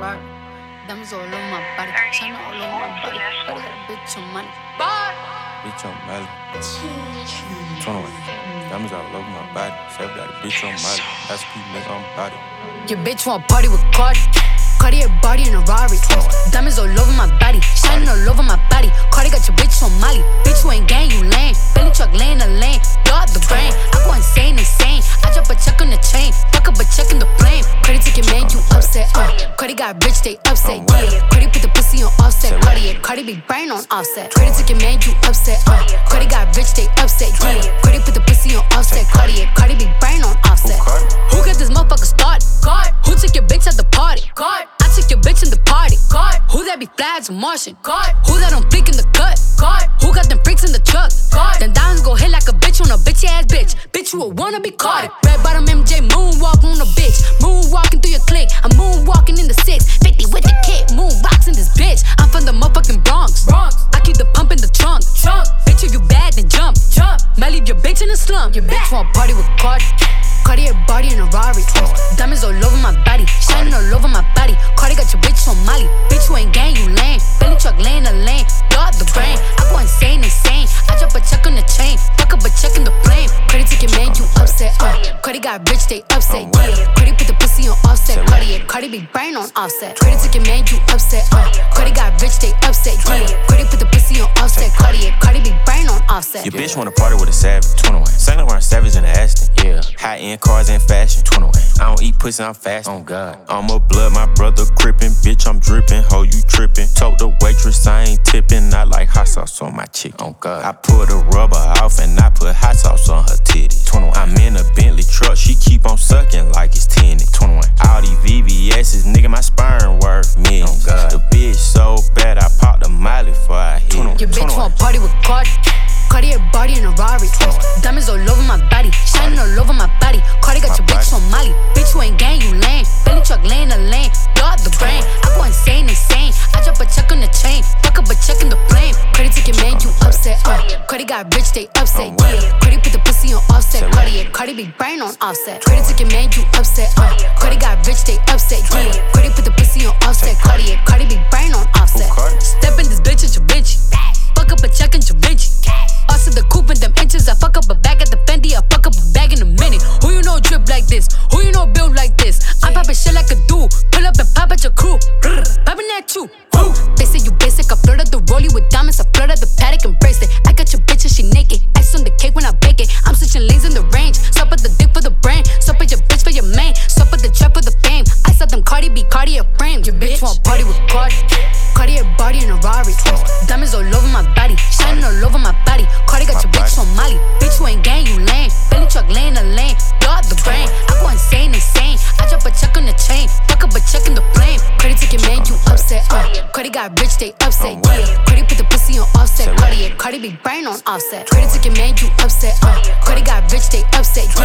Ferrari. Diamonds all over my body, China all over my body. But I got a bitch on money. Bitch on Molly. 21. Diamonds all over my body. Chef got a bitch on Molly. SP nigga on body. Your bitch want party with Cardi. Cardi a body in a Rari. Diamonds all over my body, shining all over my body. Cardi got your bitch on Molly. Bitch, you ain't gang, you lame. Billy truck laying the lane, blow up the brain. I go insane. I drop a check on the chain, fuck up a check in the flame. Cardi took your man, you upset. Cardi got rich, they upset. Yeah, Cardi put the pussy on offset. Cardi be brain on offset. Cardi took your man, you upset. Cardi got rich, they upset. Yeah, Cardi put the pussy on offset. Cardi be brain on offset. Who got this motherfucker started? Who took your bitch at the party? I took your bitch in the party. Who that be flags and Martian? Who that on fleek in the cut? Who got them freaks in the truck? Them diamonds go hit like a bitch on a bitch ass bitch. Bitch, you a wanna be Cardi. Red bottom MJ, moonwalk on a bitch. Moonwalking through your clique. I'm moonwalking in the 650 with the kid. Moonwalks in this bitch. I'm from the motherfucking Bronx. I keep the pump in the trunk. Bitch, if you bad, then jump. Might leave your bitch in the slum. Your bitch want party with Cardi. Cardi a body in a Rari. Diamonds all over my body, shining all over my body. Cardi got your bitch on Molly. Bitch, you ain't gang, you lame. Billy truck laying the lane, blow up the brain. I go insane. I drop a check on the chain, fuck up a check in the flame. Cardi took your man, you upset. Cardi got rich, they upset. Yeah, Cardi put the pussy on offset. Cardi be brain on offset. Cardi took your man, you upset. Cardi got rich, they upset. Yeah, Cardi put the pussy on offset. Cardi be brain on offset. Your bitch wanna party with a savage. 21. Saint Laurent Savage in the Aston. Yeah. High-end cars and fashion. 21. I don't eat pussy, I'm fast. Oh God. I'm a blood, my brother crippin'. Bitch, I'm drippin'. Ho, you trippin'. Told the waitress I ain't tippin'. I like hot sauce on my chicken. Oh God. I pull the rubber off and I put hot sauce on her titty. 21. I'm in a Bentley truck, she keep on sucking like it's tinted. 21. All these VVS's, nigga, my sperm worth millions. Oh God. The bitch so bad, I popped a Molly before I hit it. Your bitch want party with Cardi. Cardi a body in a Rari. Diamonds all over my body, shining all over my body. Cardi got your bitch on Molly. Bitch, you ain't gang, you lame. Billy truck laying the lane, blow up the brain. I go insane. I drop a check on the chain, fuck up a check in the flame. Cardi took your man, you upset. Cardi got rich, they upset. Yeah, Cardi put the pussy on offset. Cardi be brain on offset. Cardi took your man, you upset. Cardi got rich, they upset. Yeah, Cardi put the pussy on offset. Cardi be brain on offset. Step in this bitch at your bitch. Fuck up a check in your bitch. Also the coupe in them inches. I fuck up a bag at the Fendi. I fuck up a bag in a minute. Who you know drip like this? Who you know build like this? I'm poppin' shit like a dude. Pull up and pop at your crew. Poppin' at you. They say you basic. I flirted the rollie with diamonds. I flirted the paddock and bracelet. I got your bitch and she naked. Ice on the cake when I bake it. I'm switching lanes in the range. Sup at the dick for the brain. Sup at your bitch for your main. Sup at the trap for the fame. I saw them Cardi B, Cardi a frame. Your bitch want party with Cardi. Cardi a body in a Rari. Diamonds all over my body, shining all over my body. Cardi got your bitch on Molly. Bitch, you ain't gang, you lame. Billy truck laying the lane, blow up the brain. I go insane. I drop a check on the chain, fuck up a check in the flame. Cardi took your man, you upset. Cardi got rich, they upset. Yeah, Cardi put the pussy on offset. Cardi be brain on offset. Cardi took your man, you upset. Cardi got rich, they upset.